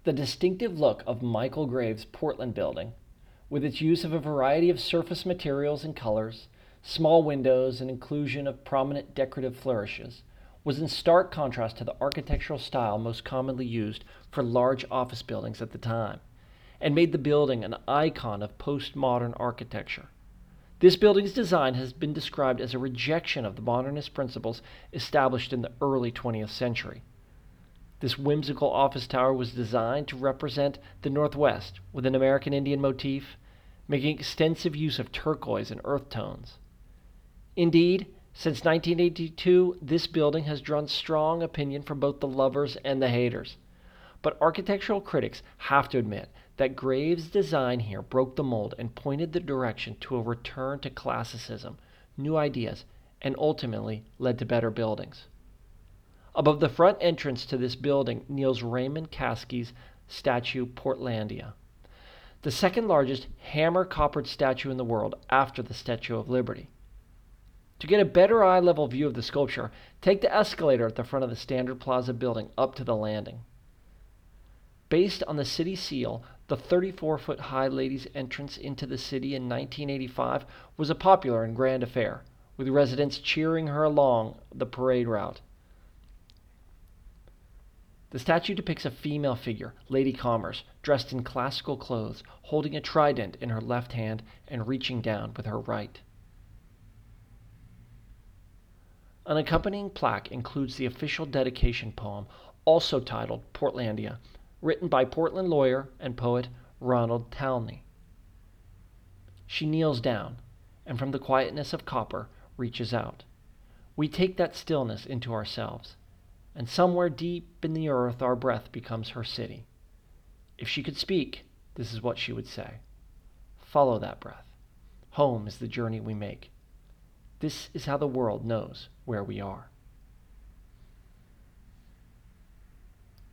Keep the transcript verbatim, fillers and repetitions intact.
The distinctive look of Michael Graves' Portland building, with its use of a variety of surface materials and colors, small windows, and inclusion of prominent decorative flourishes, was in stark contrast to the architectural style most commonly used for large office buildings at the time, and made the building an icon of postmodern architecture. This building's design has been described as a rejection of the modernist principles established in the early twentieth century. This whimsical office tower was designed to represent the Northwest with an American Indian motif, making extensive use of turquoise and earth tones. Indeed, since nineteen eighty-two, this building has drawn strong opinion from both the lovers and the haters. But architectural critics have to admit that Graves' design here broke the mold and pointed the direction to a return to classicism, new ideas, and ultimately led to better buildings. Above the front entrance to this building kneels Raymond Caskey's statue Portlandia, the second largest hammer-coppered statue in the world after the Statue of Liberty. To get a better eye-level view of the sculpture, take the escalator at the front of the Standard Plaza building up to the landing. Based on the city seal, the thirty-four-foot high ladies' entrance into the city in nineteen eighty-five was a popular and grand affair, with residents cheering her along the parade route. The statue depicts a female figure, Lady Commerce, dressed in classical clothes, holding a trident in her left hand and reaching down with her right. An accompanying plaque includes the official dedication poem, also titled Portlandia, written by Portland lawyer and poet Ronald Talney. She kneels down, and from the quietness of copper reaches out. We take that stillness into ourselves, and somewhere deep in the earth our breath becomes her city. If she could speak, this is what she would say. Follow that breath. Home is the journey we make. This is how the world knows where we are.